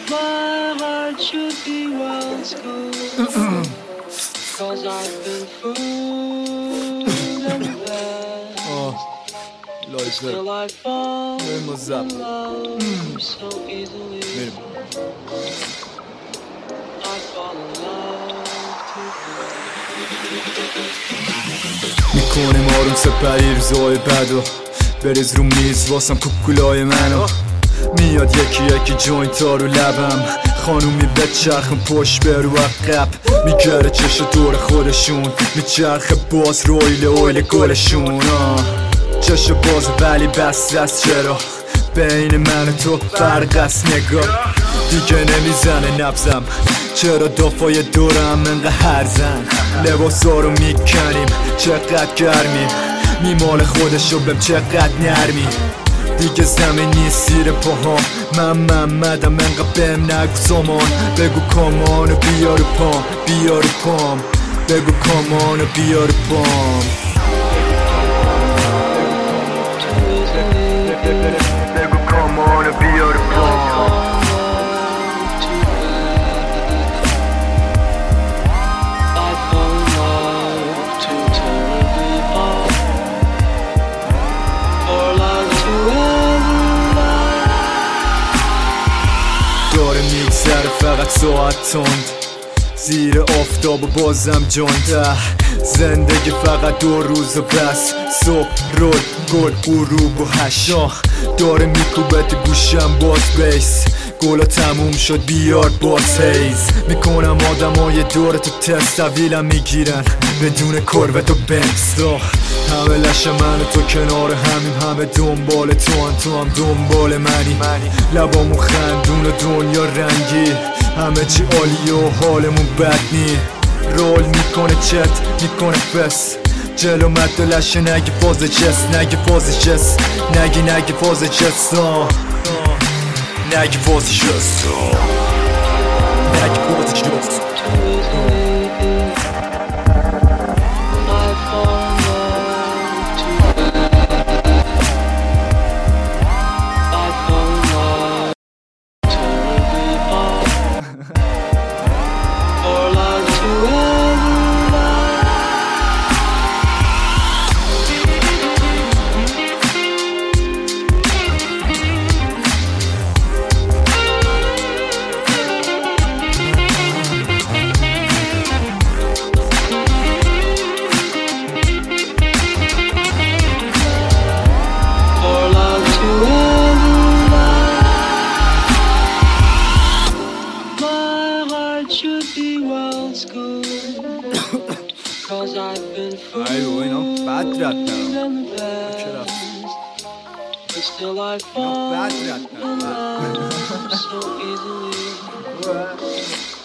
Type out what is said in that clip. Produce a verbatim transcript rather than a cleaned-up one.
My heart should be well schooled, cause I've been fooled and bad. Still I fall in love so easily. I fall in love too fast. میکنیم آروم سپری روزای بدو بریز رو میز واسم کوکولای منو میاد یکی یکی جوینت ها رو لبم خانومی به چرخم پشت برو عقب میگره چش دور خودشون میچرخه باز رویل اویل گلشون چش باز ولی بس است چرا بین من و تو فرق است نگاه دیگه نمیزنه نبزم چرا دفعه دورم انقه هرزن لباسا رو میکنیم چقدر گرمیم میمال خودشو بهم چقدر نرمی دیگه زمین نیست زیر پاهام من محمدم انقه بهم نگو سامان بگو کامان و بیا رو پام بیا رو پام بگو کامان و بیا رو پام بگو کامان و بیا رو پام داره میگذره فقط ساعت تند زیر آفتاب و بازم جانت زندگی فقط دو روز و بس صبح رول گل غروب و هشا داره میکوبه تو گوشم باز بیس گلا تموم شد بیار باز هیز میکنم آدم های دور تو تست طویلم میگیرن بدون کروت و بنز همه لش من و تو کنار همیم همه دنبال تو هم تو هم دنبال منی لبامون خندون و دنیا رنگی همه چی عالی و حالمون بد نی رول میکنه چت میکنه فس جلو مد و لشه نگی فاز جس نگی فاز جس نگی نگی فاز جس نگی فاز جس نگی فاز جس ایو اینا بد رد نرم اینا بد رد نرم